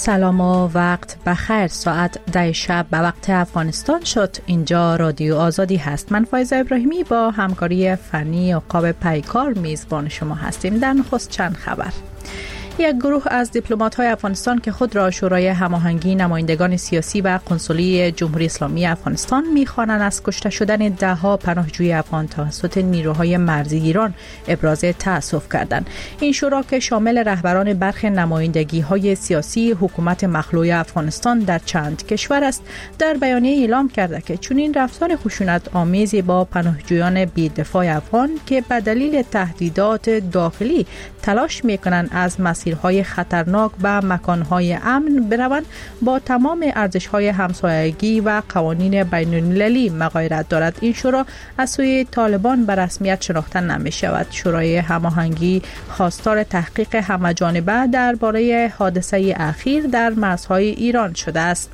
سلام و وقت بخیر. ساعت 10 شب به وقت افغانستان شد. اینجا رادیو آزادی هست. من فایزه ابراهیمی با همکاری فنی عقاب پیکار میزبان شما هستیم. در نخست چند خبر. یک گروه از دیپلمات‌های افغانستان که خود را شورای هماهنگی نمایندگان سیاسی و قنسولی جمهوری اسلامی افغانستان می‌خوانند از کشته شدن ده‌ها پناهجوی افغان توسط نیروهای مرزی ایران ابراز تأسف کردند. این شورا که شامل رهبران برخی نمایندگی‌های سیاسی حکومت مخلوع افغانستان در چند کشور است، در بیانیه اعلام کرده که چنین رفتار خشونت آمیزی با پناهجویان بی‌دفاع افغان که به دلیل تهدیدات داخلی تلاش می‌کنند از مسیرهای خطرناک به مکانهای امن بروند با تمام ارزش‌های همسایگی و قوانین بین‌المللی مغایرت دارد. این شورا از سوی طالبان به رسمیت شناخته نمی‌شود. شورای هماهنگی خواستار تحقیق همه‌جانبه درباره حادثه اخیر در مرزهای ایران شده است.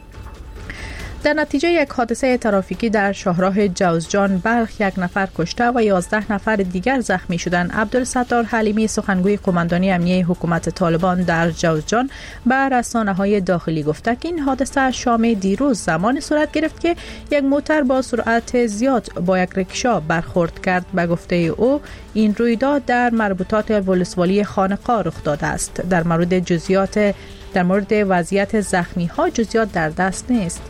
در نتیجه یک حادثه ترافیکی در شاهراه جوزجان بلخ 1 نفر کشته و 11 نفر دیگر زخمی شدند. عبدالستار حلیمی سخنگوی قماندانی امنیه حکومت طالبان در جوزجان به رسانه‌های داخلی گفته که این حادثه شام دیروز زمان صورت گرفت که یک موتر با سرعت زیاد با یک رکشا برخورد کرد. به گفته او این رویداد در مربوطات ولسوالی خانقاه رخ داده است. در مورد وضعیت زخمی‌ها جزئیات در دست نیست.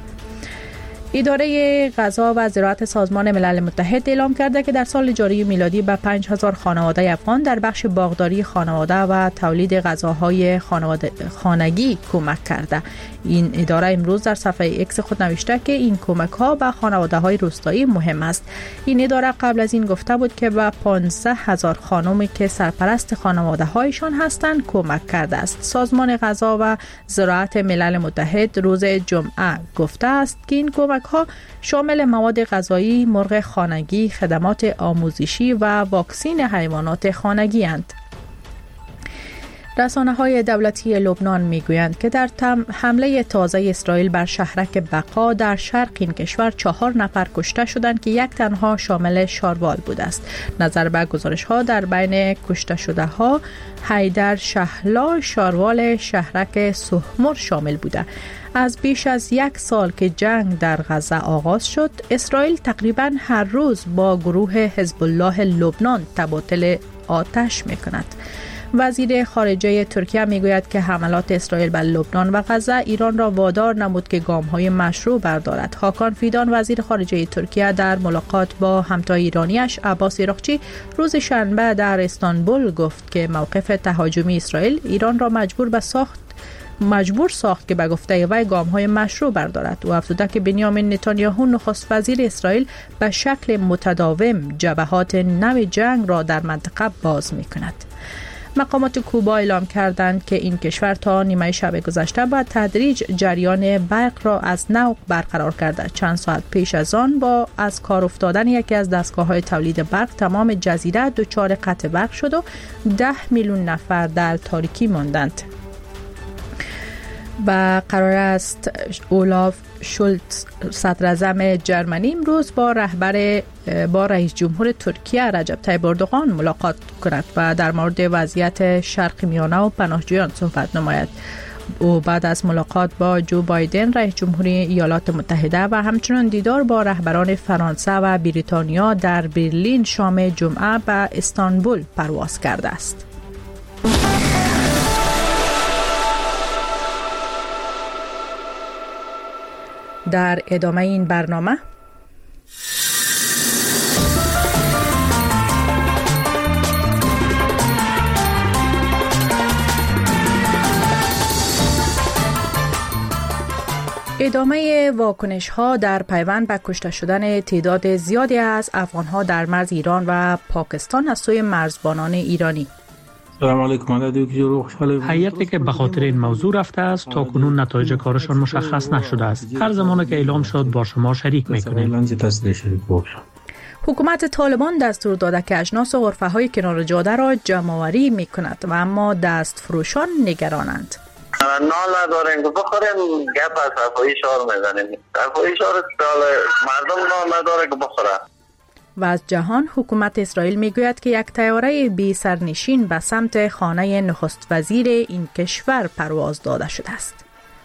اداره غذا و زراعت سازمان ملل متحد اعلام کرده که در سال جاری میلادی به 5000 خانواده افغان در بخش باغداری خانواده و تولید غذاهای خانگی کمک کرده. این اداره امروز در صفحه ایکس خود نوشته که این کمک‌ها به خانواده‌های روستایی مهم است. این اداره قبل از این گفته بود که به 15000 خانمی که سرپرست خانواده‌هایشان هستند کمک کرده است. سازمان غذا و زراعت ملل متحد روز جمعه گفته است که این کمک‌ها شامل مواد غذایی، مرغ خانگی، خدمات آموزشی و واکسین حیوانات خانگی اند. رسانه‌های دولتی لبنان می‌گویند که در حمله تازه اسرائیل بر شهرک بقا در شرق این کشور 4 نفر کشته شدند که یک تنها شامل شاروال بوده است. نظر به گزارش‌ها در بین کشته شده‌ها حیدر شهلا شاروال شهرک سهمر شامل بوده. از بیش از 1 سال که جنگ در غزه آغاز شد، اسرائیل تقریباً هر روز با گروه حزب الله لبنان تبادل آتش می‌کند. وزیر خارجه ترکیه میگوید که حملات اسرائیل بر لبنان و غزه ایران را وادار نمود که گام‌های مشروع بردارد. هاکان فیدان وزیر خارجه ترکیه در ملاقات با همتای ایرانیش عباس عراقچی روز شنبه در استانبول گفت که موقف تهاجمی اسرائیل ایران را مجبور ساخت که به گفته وی گام‌های مشروع بردارد. او افزوده که بنیامین نتانیاهو نخست وزیر اسرائیل به شکل متداوم جبهات نو جنگ را در منطقه باز می‌کند. مقامات کوبا اعلام کردند که این کشور تا نیمه شب گذشته به تدریج جریان برق را از نو برقرار کرده. چند ساعت پیش از آن با از کار افتادن یکی از دستگاه‌های تولید برق تمام جزیره دچار قطع برق شد و 10 میلیون نفر در تاریکی ماندند. و قرار است اولاف شولتز صدراعظم جرمنی امروز با رئیس جمهور ترکیه رجب طیب اردوغان ملاقات کند و در مورد وضعیت شرق میانه و پناهجویان صحبت نماید. او بعد از ملاقات با جو بایدن رئیس جمهوری ایالات متحده و همچنین دیدار با رهبران فرانسه و بریتانیا در برلین شام جمعه به استانبول پرواز کرده است. در ادامه این برنامه ادامه واکنش‌ها در پیوند به کشته شدن تعداد زیادی از افغان‌ها در مرز ایران و پاکستان از سوی مرزبانان ایرانی. سلام علیکم. هیئتی که به خاطر این موضوع رفته است تا کنون نتایج کارشان مشخص نشده است. هر زمانی که اعلام شد با شما شریک می‌کنیم. حکومت طالبان دستور داده که اجناس و غرفه‌های کنار جاده را جمع‌آوری می‌کند و اما دست فروشان نگرانند. نال نداریم که بخوریم، گپ از صفایی شعار میزنیم. صفایی شعار مردم نال نداره که بخوره. و از جهان، حکومت اسرائیل میگوید که یک طیاره بی سرنشین به سمت خانه نخست وزیر این کشور پرواز داده شده است.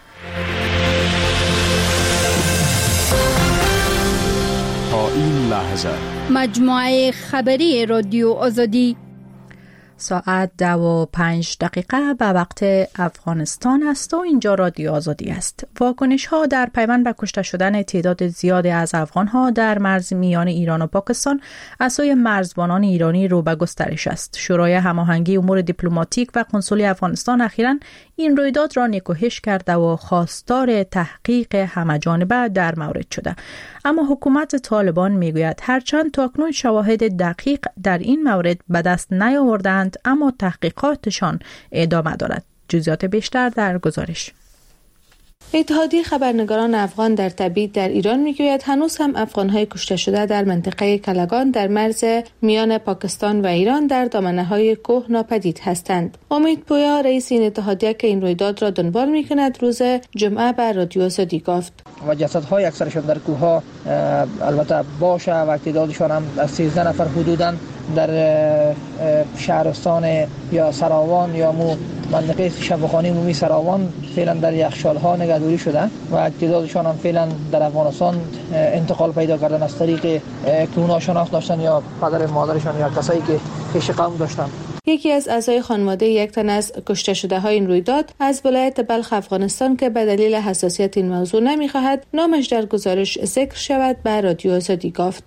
تا این لحظه مجموعه خبری رادیو آزادی ساعت 2:05 به وقت افغانستان است و اینجا رادیو آزادی است. واکنش ها در پیوند به کشته شدن تعداد زیادی از افغان ها در مرز میان ایران و پاکستان از سوی مرزبانان ایرانی رو به گسترش است. شورای هماهنگی امور دیپلماتیک و کنسولی افغانستان اخیراً این رویداد را نکوهش کرده و خواستار تحقیق همه‌جانبه در مورد شده. اما حکومت طالبان میگوید هرچند تاکنون شواهد دقیق در این مورد به دست نیاوردند، اما تحقیقاتشان ادامه دارد. جزئیات بیشتر در گزارش. اتحادیه خبرنگاران افغان در تبعید در ایران میگوید هنوز هم افغان‌های کشته شده در منطقه کلگان در مرز میان پاکستان و ایران در دامنه‌های کوه ناپدید هستند. امید پویا رئیس این اتحادیه که این رویداد را دنبال می‌کند روز جمعه به رادیو آزادی گفت و جسدهای اکثرشان در کوه‌ها البته باشه و تعدادشان هم از 13 نفر حدوداً در شهرستان یا سراوان یا منطقه شبخانه عمومی سراوان فعلا در یخچال‌ها نگهداری شده و تعدادشان هم فعلا در افغانستان انتقال پیدا کردن از طریق که اونها شناخت داشتن یا پدر مادرشان یا کسایی که پیش قوم داشتن. یکی از اعضای خانواده یک تن از کشته شده های این رویداد از ولایت بلخ افغانستان که به دلیل حساسیت این موضوع نمی‌خواهد نامش در گزارش ذکر شود به رادیو آزادی گفت.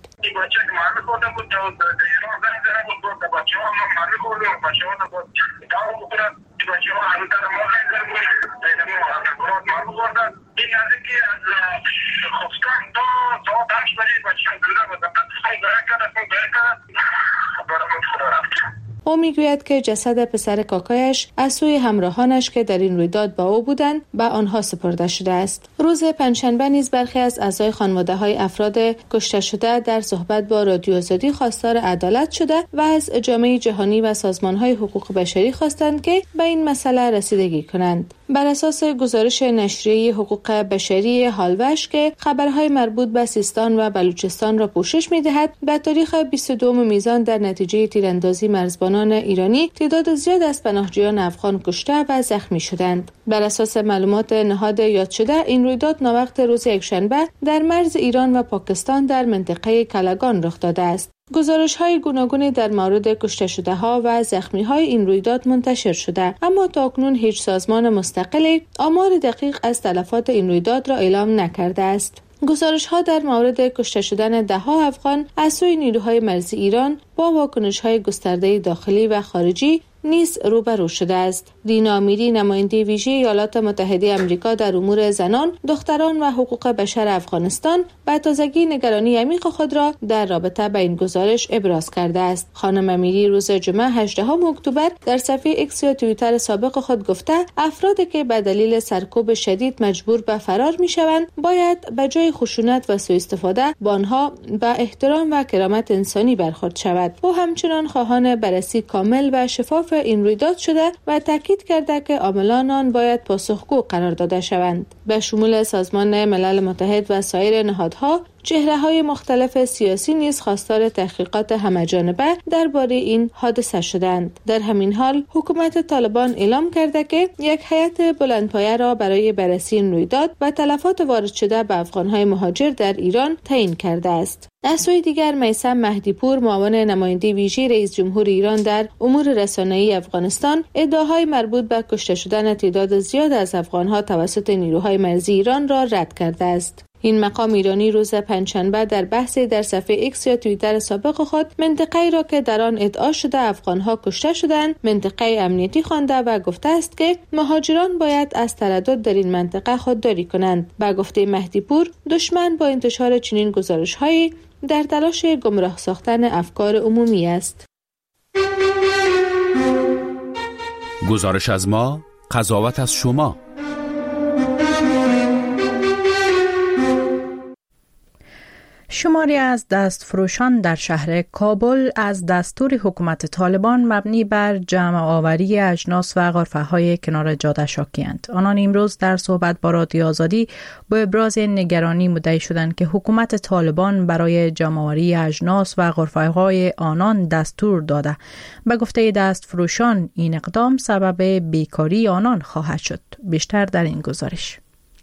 او میگوید که جسد پسر کاکایش از سوی همراهانش که در این رویداد با او بودند به آنها سپرده شده است. روز پنجشنبه نیز برخی از اعضای خانواده‌های افراد کشته شده در صحبت با رادیو آزادی خواستار عدالت شده و از جامعه جهانی و سازمان‌های حقوق بشری خواستند که به این مسئله رسیدگی کنند. بر اساس گزارش نشریه حقوق بشری هالوش که خبرهای مربوط به سیستان و بلوچستان را پوشش می‌دهد، به تاریخ 22 میزان در نتیجه تیراندازی مرزبانان ایرانی تعداد زیاد از پناهجویان افغان کشته و زخمی شدند. بر اساس معلومات نهاد یاد شده، این رویداد ناوقت روز یکشنبه در مرز ایران و پاکستان در منطقه کلگان رخ داده است. گزارش‌های گوناگونی در مورد کشته شده‌ها و زخمی‌های این رویداد منتشر شده، اما تاکنون هیچ سازمان مستقلی آمار دقیق از تلفات این رویداد را اعلام نکرده است. گزارش‌ها در مورد کشته شدن ده‌ها افغان از سوی نیروهای مرزی ایران با واکنش‌های گسترده داخلی و خارجی نیز روبرو شده است. دینا امیری، نماینده ویژه ایالات متحده آمریکا در امور زنان، دختران و حقوق بشر افغانستان، به تازگی نگرانی عمیق خود را در رابطه با این گزارش ابراز کرده است. خانم امیری روز جمعه 18 اکتبر در صفحه ایکس یا توییتر سابق خود گفته افرادی که به دلیل سرکوب شدید مجبور به فرار می‌شوند باید به جای خشونت و سوء استفاده با آنها به احترام و کرامت انسانی برخورد شود. او همچنان خواهان بررسی کامل و شفاف این رویداد شده و تاکید کرده که عاملان آن باید پاسخگو قرار داده شوند. به شمول سازمان ملل متحد و سایر نهادها، چهره‌های مختلف سیاسی نیز خواستار تحقیقات همه‌جانبه درباره این حادثه شدند. در همین حال حکومت طالبان اعلام کرده که یک هیئت بلندپایه را برای بررسی این رویداد و تلفات وارد شده به افغان‌های مهاجر در ایران تعیین کرده است. از سوی دیگر میثم مهدی پور، معاون نماینده ویژه رئیس جمهور ایران در امور رسانه‌ای افغانستان، ادعاهای مربوط به کشته شدن تعداد زیاد از افغان‌ها توسط نیروهای مرزی ایران را رد کرده است. این مقام ایرانی روز پنجشنبه در بحثی در صفحه ایکس یا توییتر سابق خود منطقه‌ای را که در آن ادعا شده افغان‌ها کشته شدند منطقه امنیتی خوانده و گفته است که مهاجران باید از تردد در این منطقه خودداری کنند. به گفته مهدی پور، دشمن با انتشار چنین گزارش‌هایی در تلاش گمراه ساختن افکار عمومی است. گزارش از ما، قضاوت از شما. شماری از دستفروشان در شهر کابل از دستور حکومت طالبان مبنی بر جمع آوری اجناس و غرفه‌های کنار جاده شاکی‌اند. آنان امروز در صحبت با رادیو آزادی با ابراز نگرانی مدعی شدند که حکومت طالبان برای جمع آوری اجناس و غرفه‌های آنان دستور داده. به گفته دستفروشان این اقدام سبب بیکاری آنان خواهد شد. بیشتر در این گزارش.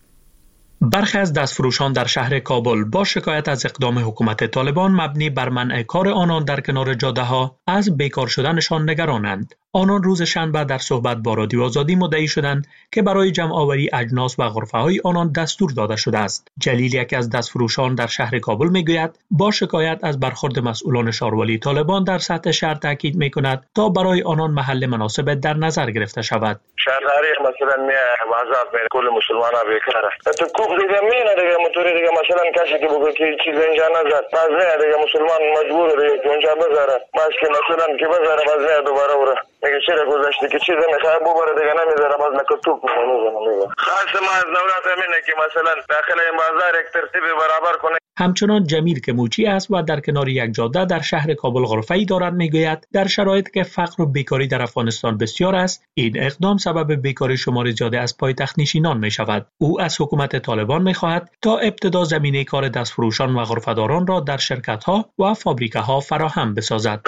برخی از دستفروشان در شهر کابل با شکایت از اقدام حکومت طالبان مبنی بر منع کار آنان در کنار جاده‌ها از بیکار شدنشان نگرانند. آنان روز شنبه در صحبت با رادیو آزادی مدعی شدند که برای جمع آوری اجناس و غرفه‌های آنان دستور داده شده است. جلیل، یکی از دستفروشان در شهر کابل، میگوید با شکایت از برخورد مسئولان شهرولی طالبان در سطح شهر تاکید میکند تا برای آنان محل مناسب در نظر گرفته شود. شهرداری مثلا وظایف بین کل مسلمان‌ها بیکاره. تو کوب دیگه میونه دیگه موتوری دیگه مثلا کسی که بگه که چیز اینجا نذار. بعضی دیگه مسلمان مجبور دیگه که اونجا بذاره. باز که مثلا که بذاره باز دوباره وره. میگه چرا گذاشتی که چیز میخواد ببره دیگه نمیذاره باز نکتوب میزنه. خاص ما از دولت همینه که مثلا داخل این بازار یک ترتیب برابر کنه. همچنان جمیل که موچی است و در کنار یک جاده در شهر کابل غرفه‌ای دارد میگوید در شرایطی که فقر و بیکاری در افغانستان بسیار است، این اقدام سبب بیکاری شمار زیاده از پایتخت نشینان می شود. او از حکومت طالبان می خواهد تا ابتدا زمینه کار دستفروشان و غرفه‌داران را در شرکت‌ها و فابریکه‌ها فراهم بسازد.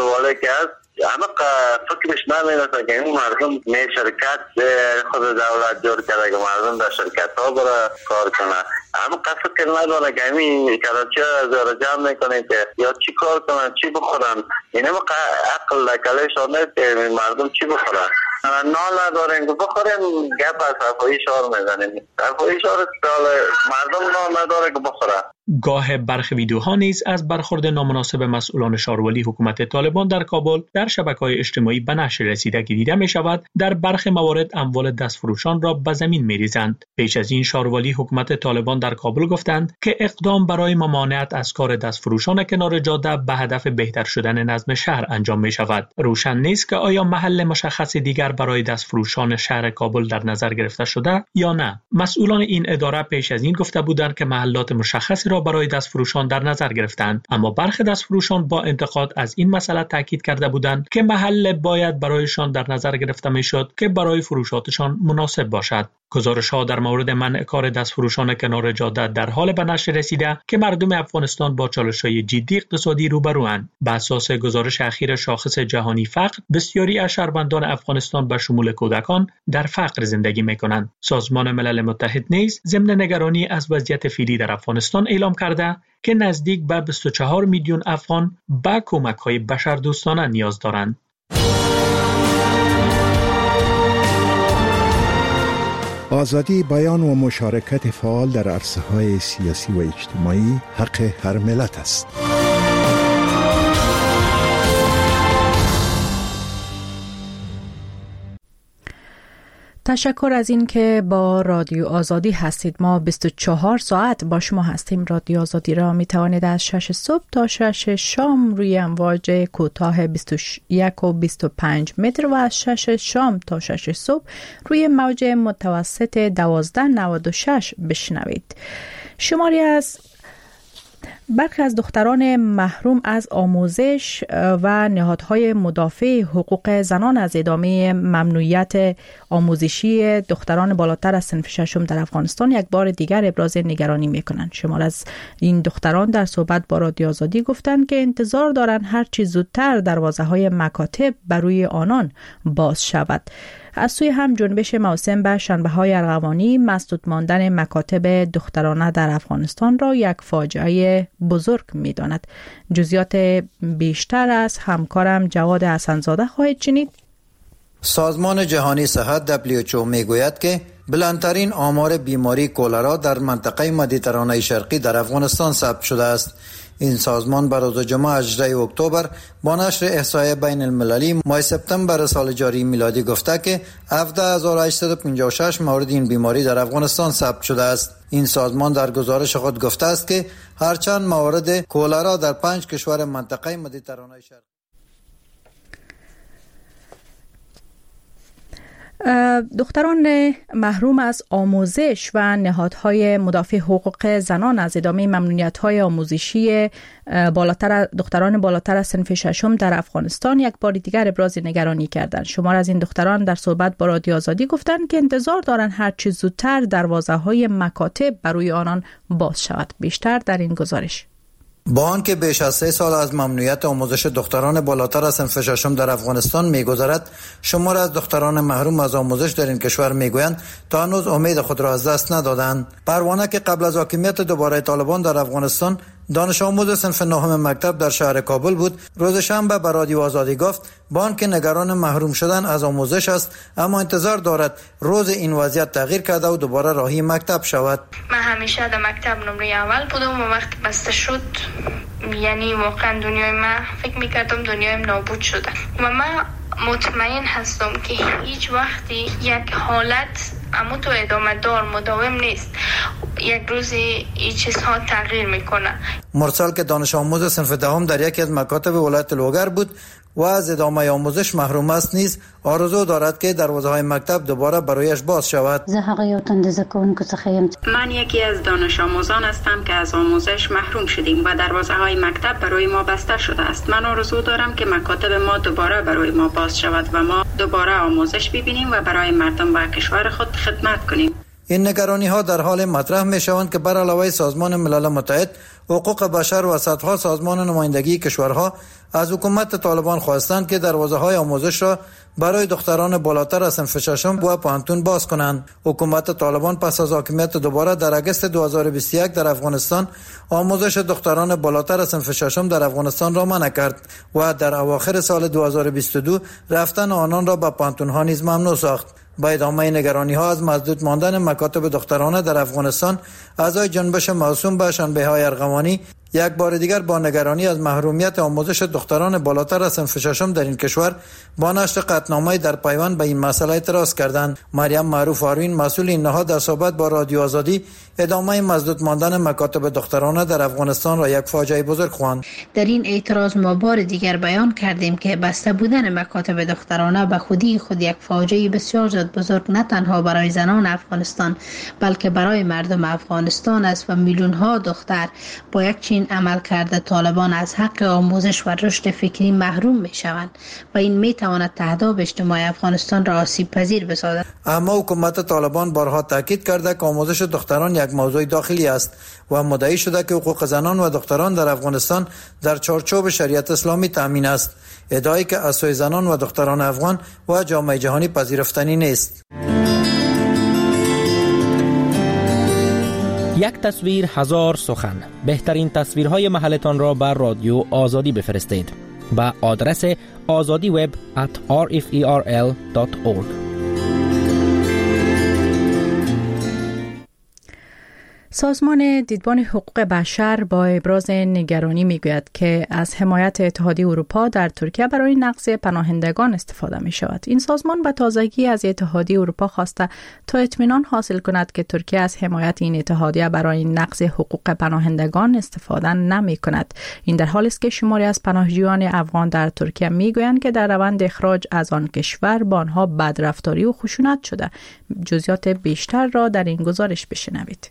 اما فکرش نمی‌رسه که این مردم می شرکت خود دولت جور کرده که مردم در شرکت ها برای کار کنه. اما فکر نداره که این کراچی را جمع میکنه که یا چی کار کنن چی بخورن. این هم عقل لکلشان نیست که مردم چی بخورن. نال نداریم که بخوریم گپ از صفایی شعار میزنیم. صفایی شعار مردم نال نداره که بخورن. گاه برخی ویدیوها نیز از برخورد نامناسب مسئولان شهرولی حکومت طالبان در کابل در شبکه‌های اجتماعی به نشر رسیده که دیده می شود در برخی موارد اموال دستفروشان را به زمین می ریزند. پیش از این شهرولی حکومت طالبان در کابل گفتند که اقدام برای ممانعت از کار دستفروشان کنار جاده به هدف بهتر شدن نظم شهر انجام می شود. روشن نیست که آیا محل مشخص دیگر برای دستفروشان شهر کابل در نظر گرفته شده یا نه. مسئولان این اداره پیش از این گفته بودند که محلات مشخصی را برای دستفروشان در نظر گرفتند، اما برخی دستفروشان با انتقاد از این مسئله تاکید کرده بودند که محل باید برایشان در نظر گرفته میشد که برای فروشاتشان مناسب باشد. گزارش‌ها در مورد منع کار دستفروشان کنار جاده در حال به نشر رسیده که مردم افغانستان با چالش‌های جدی اقتصادی روبروند. بر اساس گزارش اخیر شاخص جهانی فقر، بسیاری از شهروندان افغانستان به شمول کودکان در فقر زندگی می‌کنند. سازمان ملل متحد نیز ضمن نگرانی از وضعیت فعلی در افغانستان اعلام کرده که نزدیک به 24 میلیون افغان به کمک‌های بشردوستانه نیاز دارند. آزادی بیان و مشارکت فعال در عرصه‌های سیاسی و اجتماعی حق هر ملت است. تشکر از این که با رادیو آزادی هستید. ما 24 ساعت با شما هستیم. رادیو آزادی را می توانید از 6 صبح تا 6 شام روی امواج کوتاه 21 و 25 متر و از 6 شام تا 6 صبح روی موج متوسط 1296 بشنوید. شماری از برخی از دختران محروم از آموزش و نهادهای مدافع حقوق زنان از ادامه ممنوعیت آموزشی دختران بالاتر از صنف ششم در افغانستان یک بار دیگر ابراز نگرانی میکنند. شمار از این دختران در صحبت با رادیو آزادی گفتند که انتظار دارند هر چه زودتر دروازه‌های مکاتب بر روی آنان باز شود. از سوی هم جنبش موسم به شنبه‌های ارغوانی مسدود ماندن مکاتب دخترانه در افغانستان را یک فاجعه بزرگ می‌داند. جزئیات بیشتر از همکارم جواد حسن‌زاده خواهید شنید. سازمان جهانی صحت WHO میگوید که بلندترین آمار بیماری کولرا در منطقه مدیترانه شرقی در افغانستان ثبت شده است. این سازمان بر روز جمعه 18 اکتبر با نشر احصایه بین المللی ماه سپتامبر سال جاری میلادی گفته که 17856 مورد این بیماری در افغانستان ثبت شده است. این سازمان در گزارش خود گفته است که هرچند موارد کولرا در 5 کشور منطقه مدیترانه شرقی دختران محروم از آموزش و نهادهای مدافع حقوق زنان از ادامه ممنوعیت‌های آموزشی دختران بالاتر از صنف ششم در افغانستان یک بار دیگر ابراز نگرانی کردند. شمار از این دختران در صحبت با رادیو آزادی گفتند که انتظار دارند هر چه زودتر دروازه‌های مکاتب برای آنان باز شود. بیشتر در این گزارش. با آنکه بیش از 3 سال از ممنوعیت آموزش دختران بالاتر از صنف ششم در افغانستان می‌گذرد، شمار از دختران محروم از آموزش در این کشور میگویند تا هنوز امید خود را از دست ندادند. پروانه که قبل از حاکمیت دوباره طالبان در افغانستان دانش آموز صنف 9 مکتب در شهر کابل بود، روز شنبه به رادیو آزادی گفت با آنکه نگران محروم شدن از آموزش است، اما انتظار دارد روز این وضعیت تغییر کرده و دوباره راهی مکتب شود. من همیشه در مکتب نمره اول بودم و وقتی بسته شد یعنی واقعا دنیای من فکر میکردم دنیایم نابود شده و من مطمئن هستم که هیچ وقتی یک حالت اما تو ادامه دار مداوم نیست، یک روزی این چیزها تغییر میکنه. مرسل که دانش آموز صنف 10 در یکی از مکاتب ولایت لوگر بود و از ادامه آموزش محروم است نیز آرزو دارد که دروازه‌های مکتب دوباره برایش باز شود. من یکی از دانش آموزان هستم که از آموزش محروم شدیم و دروازه‌های مکتب برای ما بسته شده است. من آرزو دارم که مکاتب ما دوباره برای ما باز شود و ما دوباره آموزش ببینیم و برای مردم و کشور خود خدمت کنیم. این نگرانی ها در حال مطرح می شوند که بر علاوه سازمان ملل متحد، حقوق بشر و صدها سازمان نمایندگی کشورها از حکومت طالبان خواستند که دروازه های آموزش را برای دختران بالاتر از صنف ششم و پانتون باز کنند. حکومت طالبان پس از حاکمیت دوباره در اگست 2021 در افغانستان آموزش دختران بالاتر از صنف ششم در افغانستان را منع کرد و در اواخر سال 2022 رفتن آنان را به پانتون ها نیز ممنوع ساخت. با ادامه نگرانی ها از مسدود ماندن مکاتب دخترانه در افغانستان، اعضای جنبش موسوم به شنبه‌های ارغوانی یک بار دیگر با نگرانی از محرومیت آموزش دختران بالاتر از صنف ششم در این کشور با نشر قطعنامه‌ای در پیوند به این مسئله اعتراض کردند. مریم معروف آروین مسئول این نهاد در صحبت با رادیو آزادی ادامه مسدود ماندن مکاتب دخترانه در افغانستان را یک فاجعه بزرگ خواند. در این اعتراض ما بار دیگر بیان کردیم که بسته بودن مکاتب دخترانه به خودی خود یک فاجعه بسیار زیاد بزرگ نه تنها برای زنان افغانستان بلکه برای مردم افغانستان است و میلیون ها دختر با یک چین عمل کرده طالبان از حق آموزش و رشد فکری محروم می شوند و این می تواند تهداب اجتماعی افغانستان را آسیب پذیر بسازد. اما حکومت طالبان بارها تاکید کرده که آموزش دختران یک موضوع داخلی است و مدعی شده که حقوق زنان و دختران در افغانستان در چارچوب شریعت اسلامی تامین است، ادعایی که از سوی زنان و دختران افغان و جامعه جهانی پذیرفتنی نیست. یک تصویر هزار سخن. بهترین تصویرهای محلتان را بر رادیو آزادی بفرستید با آدرس azadiweb@rferl.org. سازمان دیدبان حقوق بشر با ابراز نگرانی میگوید که از حمایت اتحادیه اروپا در ترکیه برای نقض پناهندگان استفاده می شود. این سازمان به تازگی از اتحادیه اروپا خواسته تا اطمینان حاصل کند که ترکیه از حمایت این اتحادیه برای نقض حقوق پناهندگان استفاده نمی کند. این در حالی است که شماری از پناهجویان افغان در ترکیه میگویند که در روند اخراج از آن کشور با آنها بدرفتاری و خشونت شده. جزئیات بیشتر را در این گزارش بشنوید.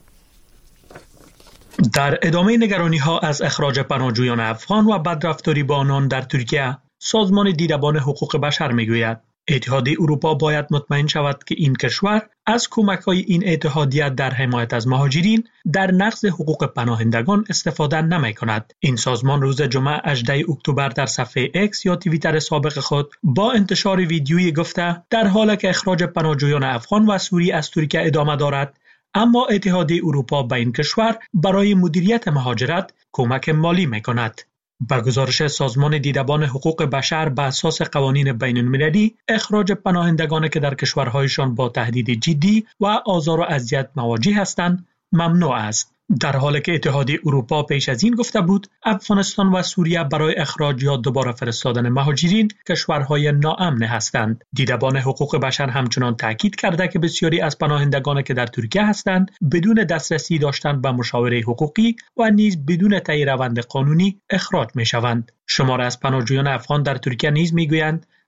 در ادامه نگرانی‌ها از اخراج پناهجویان افغان و بدرفتاری با آنان در ترکیه، سازمان دیدبان حقوق بشر میگوید اتحادیه اروپا باید مطمئن شود که این کشور از کمک‌های این اتحادیه در حمایت از مهاجرین در نقض حقوق پناهندگان استفاده نمی‌کند. این سازمان روز جمعه 18 اکتبر در صفحه اکس یا توییتر سابق خود با انتشار ویدیویی گفته در حالی که اخراج پناهجویان افغان و سوری از ترکیه ادامه دارد، اما اتحادیه اروپا به این کشور برای مدیریت مهاجرت کمک مالی می‌کند. با گزارش سازمان دیدبان حقوق بشر بر اساس قوانین بین‌المللی، اخراج پناهندگانی که در کشورهایشان با تهدید جدی و آزار و اذیت مواجه هستند ممنوع است. در حالی که اتحادیه اروپا پیش از این گفته بود افغانستان و سوریه برای اخراج یا دوباره فرستادن مهاجرین کشورهای ناامن هستند. دیدبان حقوق بشر همچنان تاکید کرده که بسیاری از پناهندگان که در ترکیه هستند بدون دسترسی داشتن به مشاوره حقوقی و نیز بدون طی روند قانونی اخراج می شوند. شمار از پناهجویان افغان در ترکیه نیز می گویند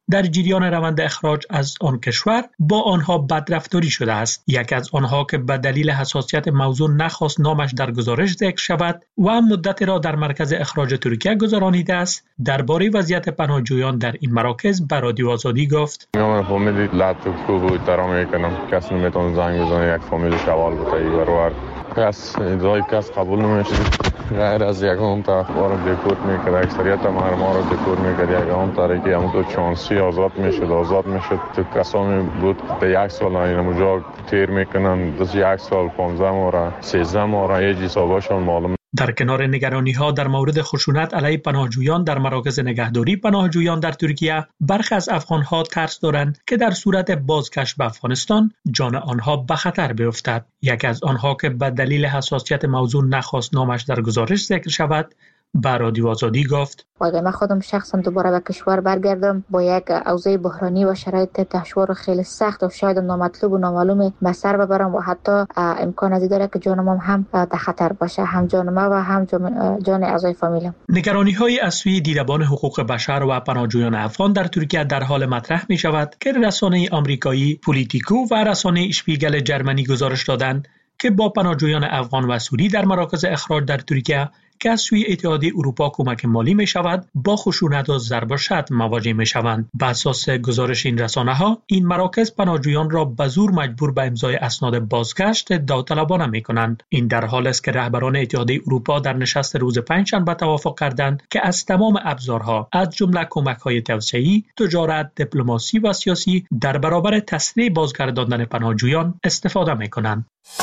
در جریان روند اخراج از آن کشور با آنها بدرفتاری شده است. یکی از آنها که به دلیل حساسیت موضوع نخواست نامش در گزارش ذکر شود و مدت را در مرکز اخراج ترکیه گذرانیده است، درباره وضعیت پناهجویان در این مراکز به رادیو آزادی گفت: من فامیلی لاتو کوبو احترام میکنم، کسی نمیتونه زنگ بزنه یک فامیل شوال بتایی برابر کس ادعای کس قبول نمیشه. غیر از یکم طرف ما رو دیپورت میکرد، اکثریت ما رو دیپورت میکرد. یکم طرفی هم تو چانسی آزاد میشد تو کسانی بود به 1 سال اینجا تیر میکنن، دست 1 سال 15 ماه 13 ماه یه حسابشون معلوم. در کنار نگرانی‌ها در مورد خشونت علیه پناهجویان در مراکز نگهداری پناهجویان در ترکیه، برخی از افغان‌ها ترس دارند که در صورت بازگشت به افغانستان جان آنها به خطر بیفتد. یکی از آنها که به دلیل حساسیت موضوع نخواست نامش در گزارش ذکر شود، به رادیو آزادی گفت: اگر من خودم شخصا دوباره به کشور برگردم با یک اوضاع بحرانی و شرایط دشوار و خیلی سخت و شاید نامطلوب و نامعلوم به سر ببرم و حتی امکان از داره که جانم هم در خطر باشه، هم جان ما و هم جان اعضای فامیلم. نگرانی‌های از سوی دیدبان حقوق بشر و پناهجویان افغان در ترکیه در حال مطرح می شود که رسانه آمریکایی پولیتیکو و رسانه اشپیگل جرمنی گزارش دادند که با پناهجویان افغان و سوری در مراکز اخراج در ترکیه که از سوی اتحادیه اروپا کمک مالی می شود با خشونت و ضرب و شتم مواجه می شوند. بر اساس گزارش این رسانه ها، این مراکز پناهجویان را به زور مجبور به امضای اسناد بازگشت داوطلبانه می کنند. این در حالی است که رهبران اتحادیه اروپا در نشست روز پنجشنبه توافق کردند که از تمام ابزارها از جمله کمک‌های توسعه‌ای، تجارت، دیپلماسی و سیاسی در برابر تسریع بازگرداندن پناهجویان استفاده می کنند.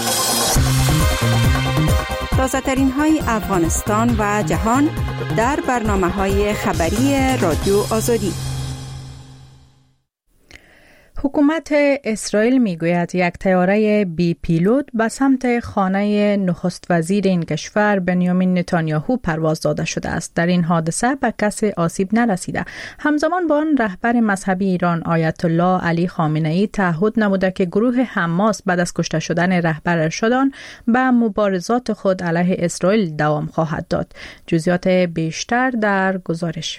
تازه‌ترین های افغانستان و جهان در برنامه‌های خبری رادیو آزادی. حکومت اسرائیل میگوید یک طیاره بی پیلوت به سمت خانه نخست وزیر این کشور بنیامین نتانیاهو پرواز داده شده است. در این حادثه به کسی آسیب نرسیده. همزمان با آن رهبر مذهبی ایران آیت الله علی خامنه‌ای تعهد نموده که گروه حماس بعد از کشته شدن رهبر ارشدان به مبارزات خود علیه اسرائیل دوام خواهد داد. جزئیات بیشتر در گزارش.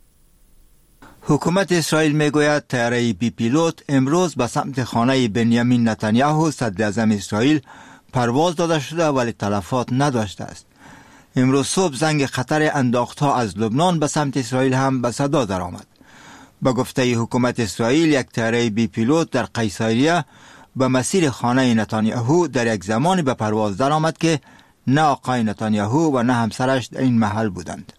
حکومت اسرائیل میگوید طیاره بی پیلوت امروز به سمت خانه بنیامین نتانیاهو صدر اعظم اسرائیل پرواز داده شده ولی تلفات نداشته است. امروز صبح زنگ خطر انداختها از لبنان به سمت اسرائیل هم به صدا درآمد. به گفته حکومت اسرائیل یک طیاره بی پیلوت در قیصریه به مسیر خانه نتانیاهو در یک زمانی به پرواز درآمد که نه آقای نتانیاهو و نه همسرش در این محل بودند.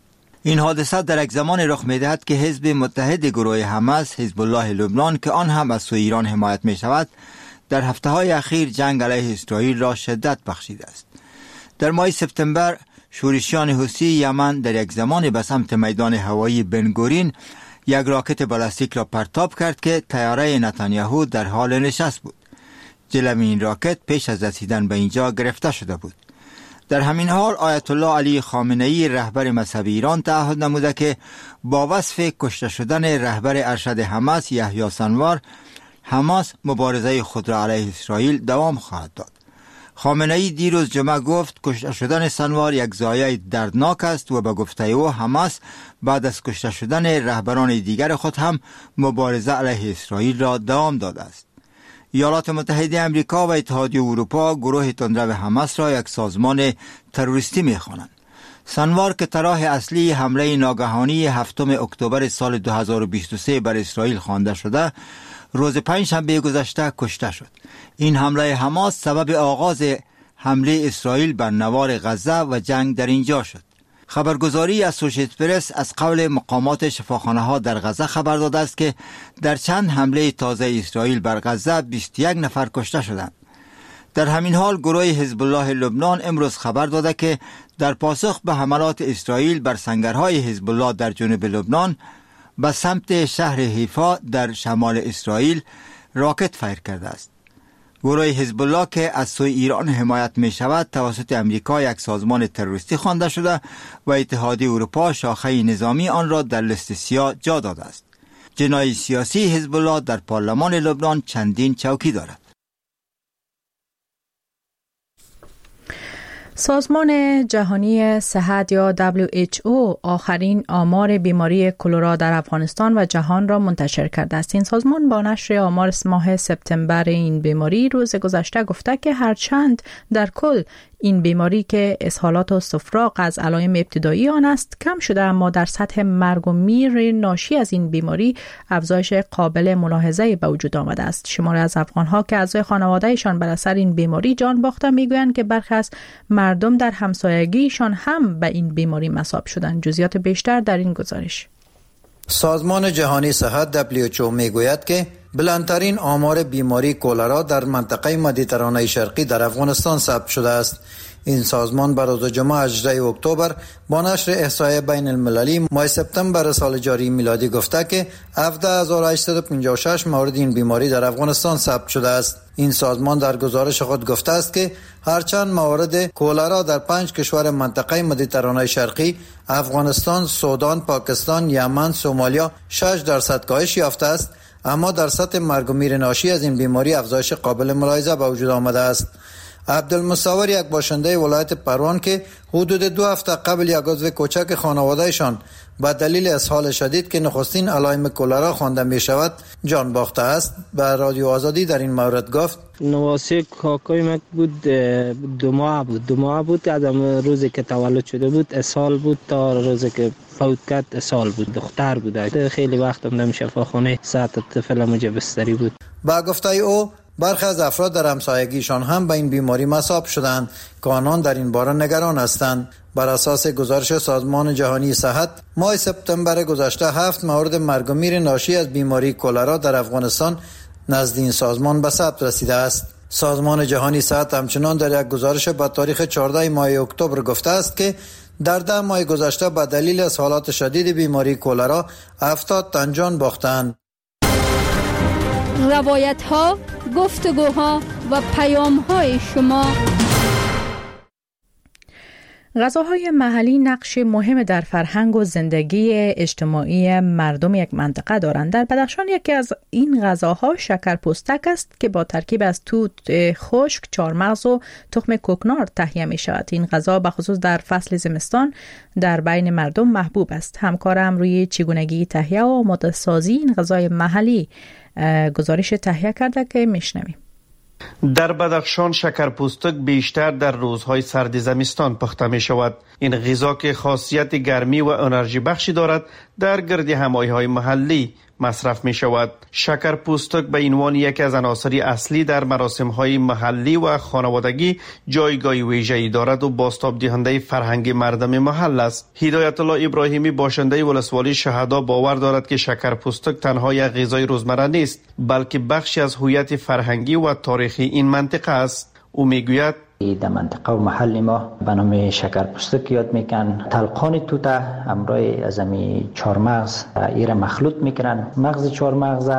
این حادثه در یک زمان رخ می‌دهد که حزب متحد گروه حماس، حزب الله لبنان که آن هم از سوی ایران حمایت می شود، در هفته‌های اخیر جنگ علیه اسرائیل را شدت بخشیده است. در ماه سپتامبر شورشیان حوثی یمن در یک زمان به سمت میدان هوایی بنگورین یک راکت بالستیک را پرتاب کرد که طیاره نتانیاهو در حال نشست بود. جلوی این راکت پیش از رسیدن به اینجا گرفته شده بود. در همین حال آیت الله علی خامنه‌ای رهبر مذهبی ایران تعهد نموده که با وصف کشته شدن رهبر ارشد حماس یحیی سنوار، حماس مبارزه خود را علیه اسرائیل دوام خواهد داد. خامنه‌ای دیروز جمعه گفت کشته شدن سنوار یک ضایعه دردناک است و به گفته او حماس بعد از کشته شدن رهبران دیگر خود هم مبارزه علیه اسرائیل را دوام داده است. ایالات متحده آمریکا و اتحادیه اروپا گروه تندرو حماس را یک سازمان تروریستی می‌خوانند. سنوار که طرح اصلی حمله ناگهانی 7 اکتبر سال 2023 بر اسرائیل خوانده شده، روز پنجشنبه گذشته کشته شد. این حمله حماس سبب آغاز حمله اسرائیل بر نوار غزه و جنگ در اینجا شد. خبرگزاری اسوشییتد پرس از قول مقامات شفاخانه‌ها در غزه خبر داده است که در چند حمله تازه اسرائیل بر غزه 21 نفر کشته شدند. در همین حال گروه حزب الله لبنان امروز خبر داده که در پاسخ به حملات اسرائیل بر سنگرهای حزب الله در جنوب لبنان به سمت شهر حیفا در شمال اسرائیل راکت فیر کرده است. گروه حزب الله که از سوی ایران حمایت می شود توسط امریکا یک سازمان تروریستی خوانده شده و اتحادیه اروپا شاخه نظامی آن را در لیست سیاه جا داده است. جناح سیاسی حزب الله در پارلمان لبنان چندین چوکی دارد. سازمان جهانی صحت یا WHO آخرین آمار بیماری کلرا در افغانستان و جهان را منتشر کرده است. این سازمان با نشر آمار ماه سپتامبر این بیماری روز گذشته گفته که هرچند در کل این بیماری که اسهالات و استفراغ از علائم ابتدایی آن است کم شده، اما در سطح مرگ و میر ناشی از این بیماری افزایش قابل ملاحظه‌ای به وجود آمده است. شماری از افغان‌ها که اعضای خانواده‌شان بر اثر این بیماری جان باختند میگویند که برخی از مردم در همسایگیشان هم به این بیماری مصاب شدند. جزئیات بیشتر در این گزارش. سازمان جهانی صحت WHO میگوید که بلندترین آمار بیماری کولرا در منطقه مدیترانه شرقی در افغانستان ثبت شده است. این سازمان بر روز جمعه 18 اکتبر با نشر احصایه بین المللی ماه سپتامبر سال جاری میلادی گفته که 17856 مورد این بیماری در افغانستان ثبت شده است. این سازمان در گزارش خود گفته است که هرچند موارد کولرا در 5 کشور منطقه مدیترانه شرقی افغانستان، سودان، پاکستان، یمن، سومالیا 6% کاهش یافته است، اما در سطح مرگ و میر ناشی از این بیماری افزایش قابل ملاحظه به وجود آمده است. عبدالمصور، یک باشنده ولایت پروان که حدود 2 هفته قبل یک عضو کوچک خانوادهشان به دلیل اسهال شدید که نخستین علائم کولرا خوانده می شود جان باخته است، به رادیو آزادی در این مورد گفت: نواسه کاکای من بود 2 ماه بود از روزی که تولد شده بود اسهال بود تا روزی که فوت کرد اسهال بود. دختر بود، خیلی وقت هم نمیشه خونه ساعت طفل موجب بستری بود. با گفته او برخی از افراد در همسایگیشان هم به این بیماری مصاب شدند که آنان در این باره نگران هستند. بر اساس گزارش سازمان جهانی صحت ماه سپتامبر گذشته 7 مورد مرگ و میر ناشی از بیماری کولرا در افغانستان نزد این سازمان به ثبت رسیده است. سازمان جهانی صحت همچنان در یک گزارش با تاریخ 14 ماه اکتبر گفته است که در 10 ماه گذشته به دلیل اسهالات شدید بیماری کولرا 70 تن جان باختند. روایت ها، گفتگوها و پیام های شما. غذاهای محلی نقش مهم در فرهنگ و زندگی اجتماعی مردم یک منطقه دارند. در بدخشان یکی از این غذاها شکرپستک است که با ترکیب از توت خشک، چهارمغز و تخم کوکنار تهیه می شود. این غذا به خصوص در فصل زمستان در بین مردم محبوب است. همکارم روی چگونگی تهیه و آماده سازی این غذای محلی گزارش تهیه کرده که میشنویم. در بدخشان شکرپوستک بیشتر در روزهای سرد زمستان پخته می شود. این غذا که خاصیت گرمی و انرژی بخشی دارد در گرد همایهای محلی مصرف می شود. شکرپوستک به عنوان یکی از عناصر اصلی در مراسم‌های محلی و خانوادگی جایگاه ویژه‌ای دارد و بازتاب دهنده فرهنگ مردم محل است. هدایت الله ابراهیمی باشنده ولسوالی شهدا باور دارد که شکرپوستک تنها یک غذای روزمره نیست، بلکه بخشی از هویت فرهنگی و تاریخی این منطقه است. او میگوید در منطقه و محل ما به نام شکرپوستک یاد میکن. تلقان توت همراه از امی چهارمغز ایره مخلوط میکنن. مغز چهارمغز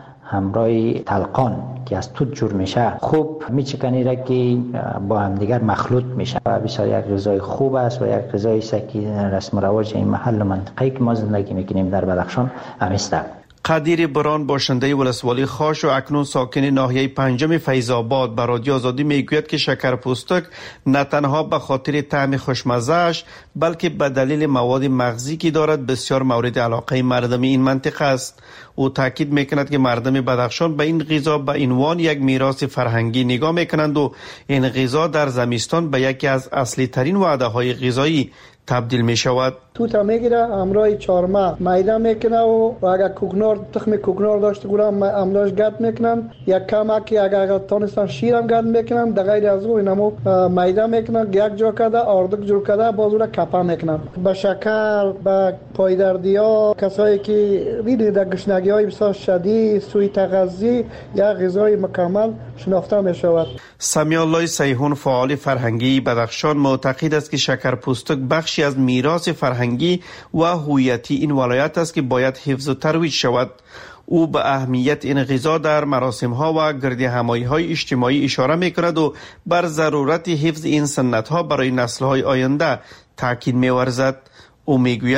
همراه تلقان که از توت جور میشه خوب میچکنی را که با هم دیگر مخلوط میشه و بسیار یک غذای خوب است و یک غذایی است که رسم و رواج این محل و منطقه‌ای که ما زندگی میکنیم در بدخشان همیست. قدیر بران باشنده ولسوالی خاش و اکنون ساکن ناحیه 5 فیض‌آباد به رادیو آزادی میگوید که شکرپوستک نه تنها به خاطر طعم خوشمزه‌اش بلکه به دلیل مواد مغزی که دارد بسیار مورد علاقه مردم این منطقه است. او تاکید میکند که مردم بدخشان به این غذا به عنوان یک میراث فرهنگی نگاه میکنند و این غذا در زمستان به یکی از اصلی ترین وعده‌های غذایی تبدیل می شود. توت میگیره همراه چهارمغز میده میکنه و اگر کوکنار تخم کوکنار داشته گورم املاش گرد میکنن یک کمکی اگر تانستان شیرم گرد میکنن در غیر از او اینمو میده میکنن یک جا کرده آردک جور کرده باز اون کپا میکنن. به شکر به پایدردیا کسایی که دیدید در گشنگی های بسیار شدید سوی تغذی یک غذای مکمل شناخته می شود. سمیع الله سیحون فعال فرهنگی بدخشان معتقد است که شکرپوستک بخشی از میراث فرهنگی و هویتی این ولایت است که باید حفظ و ترویج شود. او به اهمیت این غذا در مراسم‌ها و گرد همایی‌های اجتماعی اشاره می‌کند و بر ضرورت حفظ این سنت‌ها برای نسل‌های آینده تاکید می‌ورزد. او می‌گوید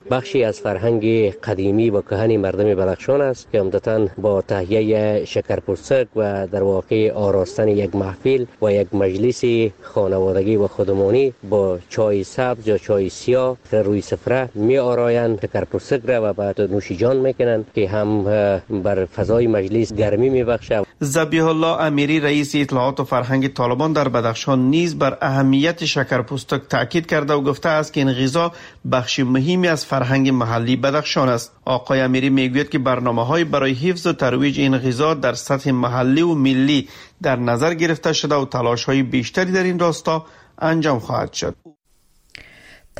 بخشی از فرهنگ قدیمی و کهن مردم بدخشان است که عمدتاً با تهیه شکرپرسک و در واقع آراستن یک محفل و یک مجلس خانوادگی و خودمانی با چای سبز یا چای سیاه روی سفره می آرایند شکرپرسک را و بعد نوشیجان میکنند که هم بر فضای مجلس گرمی میبخشه. ذبیح الله امیری رئیس اطلاعات و فرهنگ طالبان در بدخشان نیز بر اهمیت شکرپرسک تاکید کرده و گفته است که این غذا بخش مهمی از فرهنگ محلی بدخشان است. آقای امیری میگوید که برنامه‌های برای حفظ و ترویج این غذا در سطح محلی و ملی در نظر گرفته شده و تلاش‌های بیشتری در این راستا انجام خواهد شد.